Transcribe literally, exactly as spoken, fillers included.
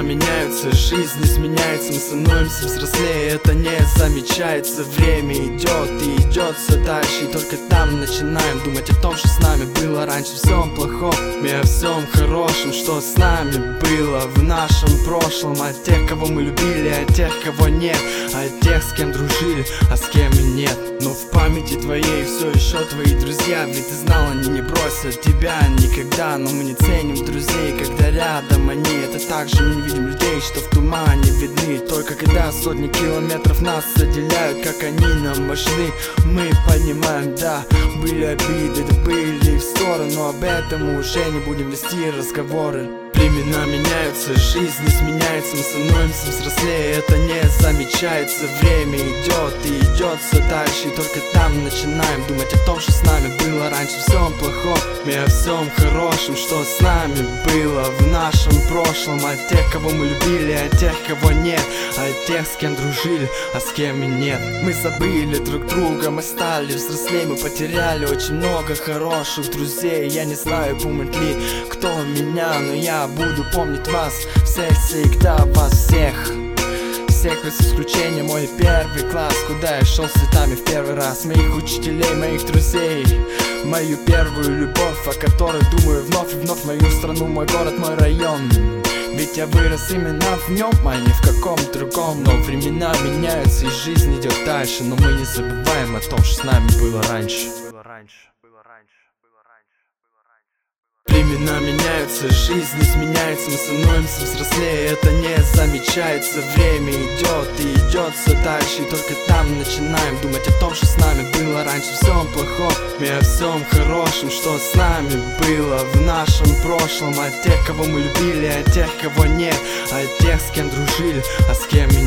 меняются, жизнь изменяется, мы становимся взрослее, это не замечается. Время идет и идет все дальше, и только там начинаем думать о том, что с нами было раньше. Всем плохом и о всем хорошем, что с нами было в нашем прошлом. О тех, кого мы любили, о тех, кого нет, о тех, с кем дружили, а с кем и нет. Но в памяти твоей все еще твои друзья, ведь ты знал, они не бросят тебя никогда. Но мы не ценим друзей, когда рядом они. Это так же мы не видим людей, что в тумане видны. Только когда сотни километров нас отделяют, как они нам важны, мы понимаем, да, были обиды, да были в сторону. Об этом уже не будем вести разговоры. Времена меняются, жизнь изменяется, мы становимся взрослее, это не замечается. Время идет и идет все дальше, и только там начинаем думать о том, что с нами было раньше. Всем плохом и о всем хорошем, что с нами было в нашем прошлом. О тех, кого мы любили, о тех, кого нет, о тех, с кем дружили, а с кем и нет. Мы забыли друг друга, мы стали взрослее, мы потеряли очень много хороших друзей. Я не знаю, помнит ли кто меня, но я буду помнить вас всех, всегда вас всех. Всех без исключения, мой первый класс, куда я шел с цветами в первый раз. Моих учителей, моих друзей, мою первую любовь, о которой думаю вновь и вновь. Мою страну, мой город, мой район, ведь я вырос именно в нем, а не в каком другом. Но времена меняются и жизнь идет дальше, но мы не забываем о том, что с нами было раньше. Времена меняются, жизнь изменяется, мы становимся взрослее, это не замечается. Время идет и идет все дальше, и только там начинаем думать о том, что с нами было раньше. Всем плохом и о всем хорошем, что с нами было в нашем прошлом. О тех, кого мы любили, о тех, кого нет, о тех, с кем дружили, а с кем и